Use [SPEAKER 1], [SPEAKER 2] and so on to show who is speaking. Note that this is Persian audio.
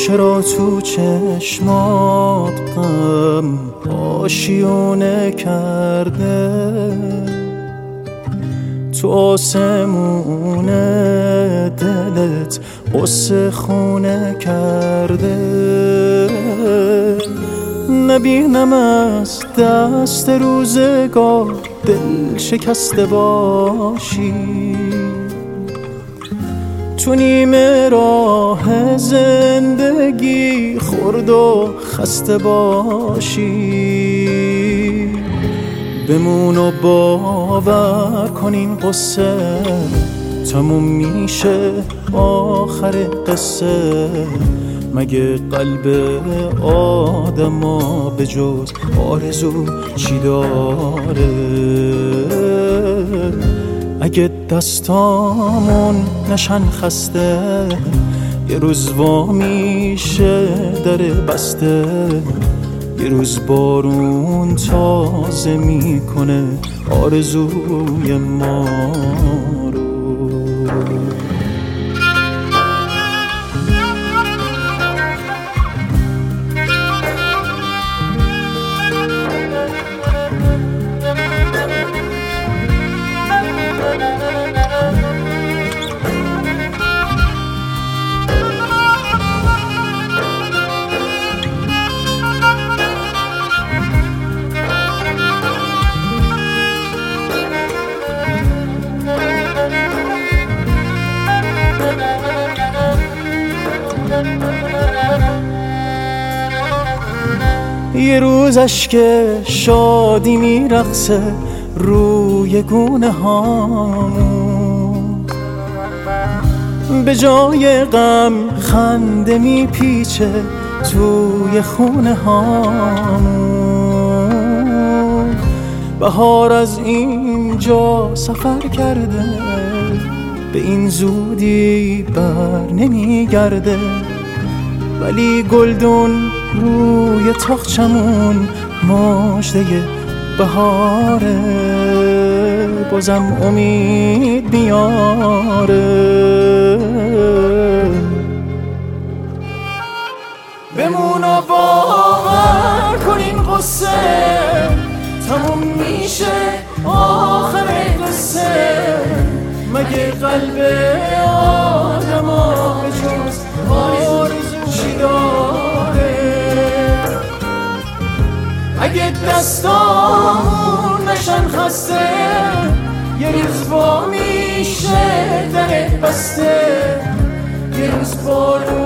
[SPEAKER 1] چرا تو چشمات غم آشیونه کرده، تو آسمون دلت قصه خونه کرده. نبینم از دست روزگار دل شکسته باشی، تو نیمه راه زندگی خرد و خسته باشی. بمون و باور کن این قصه تموم میشه آخر قصه. مگه قلب آدما به جز آرزو چی داره؟ اگه دستامون نشن خسته، یه روز وا میشه در بسته. یه روز بارون تازه میکنه آرزوی ما رو. یه روز اشک شادی میرقصه روی گونه هامون، به جای غم خنده میپیچه توی خونه هامون. بهار از اینجا سفر کرده، به این زودی بر نمیگرده. ولی گلدون روی تاقچمون مژده بهاره، بازم امید میاره. بمون و باور کن این قصه تموم میشه آخر قصه. مگه قلب آدما به جز آرزو چی داره؟ اگه دستامون نشن خسته، یه روز وا میشه در بسته. یه روز بارون